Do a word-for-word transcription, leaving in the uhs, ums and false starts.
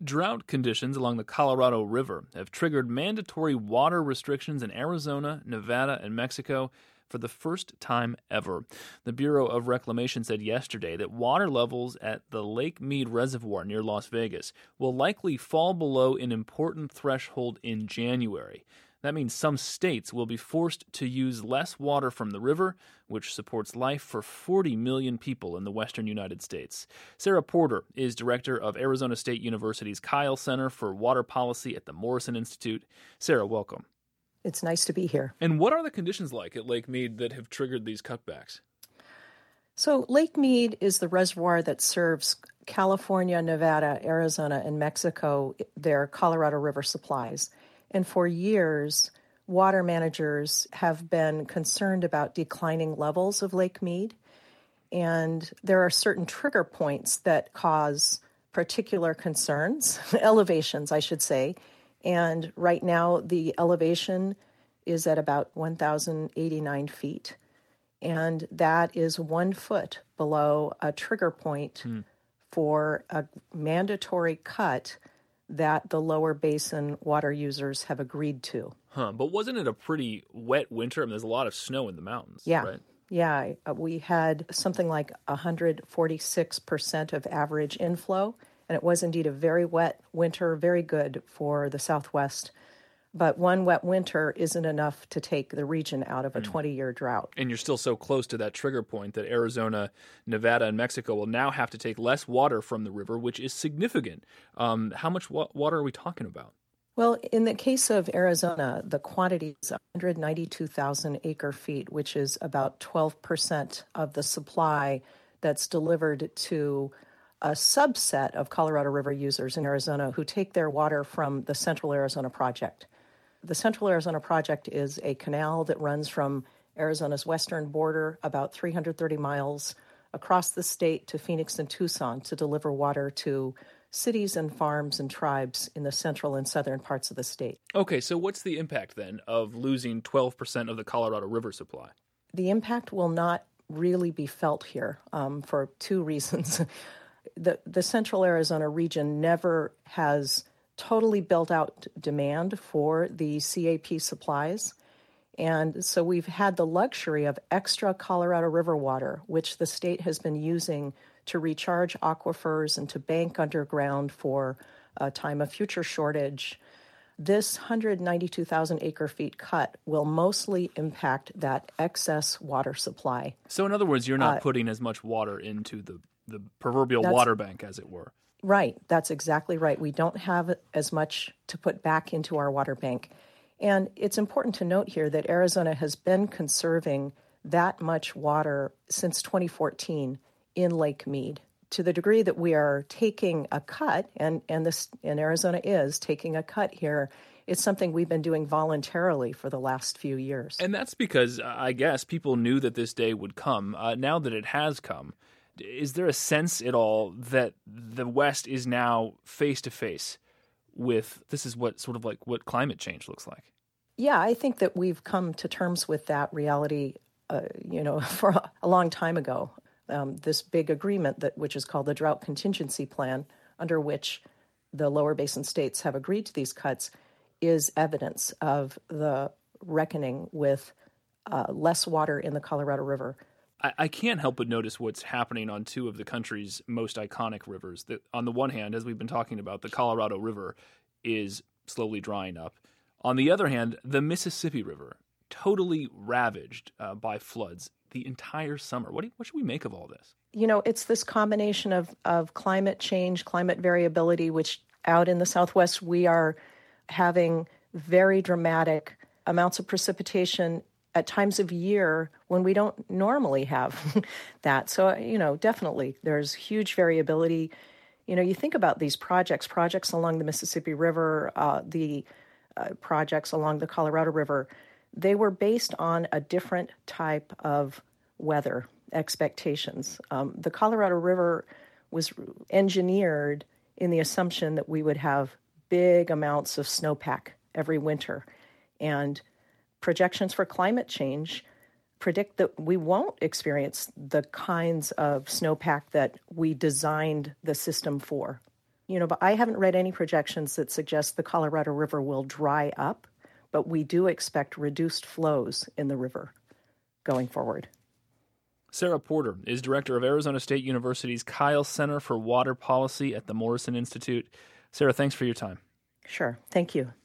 Drought conditions along the Colorado River have triggered mandatory water restrictions in Arizona, Nevada, and Mexico for the first time ever. The Bureau of Reclamation said yesterday that water levels at the Lake Mead Reservoir near Las Vegas will likely fall below an important threshold in January. That means some states will be forced to use less water from the river, which supports life for forty million people in the western United States. Sarah Porter is director of Arizona State University's Kyle Center for Water Policy at the Morrison Institute. Sarah, welcome. It's nice to be here. And what are the conditions like at Lake Mead that have triggered these cutbacks? So Lake Mead is the reservoir that serves California, Nevada, Arizona, and Mexico, their Colorado River supplies. And for years, water managers have been concerned about declining levels of Lake Mead. And there are certain trigger points that cause particular concerns, elevations, I should say. And right now, the elevation is at about one thousand eighty-nine feet. And that is one foot below a trigger point hmm. for a mandatory cut that the lower basin water users have agreed to. Huh, but wasn't it a pretty wet winter? I mean, there's a lot of snow in the mountains, yeah. right? Yeah, we had something like one hundred forty-six percent of average inflow, and it was indeed a very wet winter, very good for the Southwest. But one wet winter isn't enough to take the region out of a twenty-year drought. And you're still so close to that trigger point that Arizona, Nevada, and Mexico will now have to take less water from the river, which is significant. Um, how much wa- water are we talking about? Well, in the case of Arizona, the quantity is one hundred ninety-two thousand acre feet, which is about twelve percent of the supply that's delivered to a subset of Colorado River users in Arizona who take their water from the Central Arizona Project. The Central Arizona Project is a canal that runs from Arizona's western border about three hundred thirty miles across the state to Phoenix and Tucson to deliver water to cities and farms and tribes in the central and southern parts of the state. Okay, so what's the impact then of losing twelve percent of the Colorado River supply? The impact will not really be felt here um, for two reasons. the The Central Arizona region never has totally built out demand for the C A P supplies. And so we've had the luxury of extra Colorado River water, which the state has been using to recharge aquifers and to bank underground for a time of future shortage. This one hundred ninety-two thousand acre feet cut will mostly impact that excess water supply. So in other words, you're not uh, putting as much water into the, the proverbial water bank, as it were. Right. That's exactly right. We don't have as much to put back into our water bank. And it's important to note here that Arizona has been conserving that much water since twenty fourteen in Lake Mead, to the degree that we are taking a cut, and, and this and Arizona is taking a cut here. It's something we've been doing voluntarily for the last few years. And that's because, I guess, people knew that this day would come. Uh, now that it has come, is there a sense at all that the West is now face-to-face with, this is what sort of like what climate change looks like? Yeah, I think that we've come to terms with that reality, uh, you know, for a long time ago. Um, this big agreement, that which is called the Drought Contingency Plan, under which the lower basin states have agreed to these cuts, is evidence of the reckoning with uh, less water in the Colorado River. I, I can't help but notice what's happening on two of the country's most iconic rivers. That, on the one hand, as we've been talking about, the Colorado River is slowly drying up. On the other hand, the Mississippi River, totally ravaged uh, by floods the entire summer. What, do you, what should we make of all this? You know, it's this combination of, of climate change, climate variability, which out in the Southwest, we are having very dramatic amounts of precipitation at times of year when we don't normally have that. So, you know, definitely there's huge variability. You know, you think about these projects, projects along the Mississippi River, uh, the uh, projects along the Colorado River, they were based on a different type of weather expectations. Um, the Colorado River was engineered in the assumption that we would have big amounts of snowpack every winter. And projections for climate change predict that we won't experience the kinds of snowpack that we designed the system for. you know, but I haven't read any projections that suggest the Colorado River will dry up, but we do expect reduced flows in the river going forward. Sarah Porter is director of Arizona State University's Kyle Center for Water Policy at the Morrison Institute. Sarah, thanks for your time. Sure. Thank you.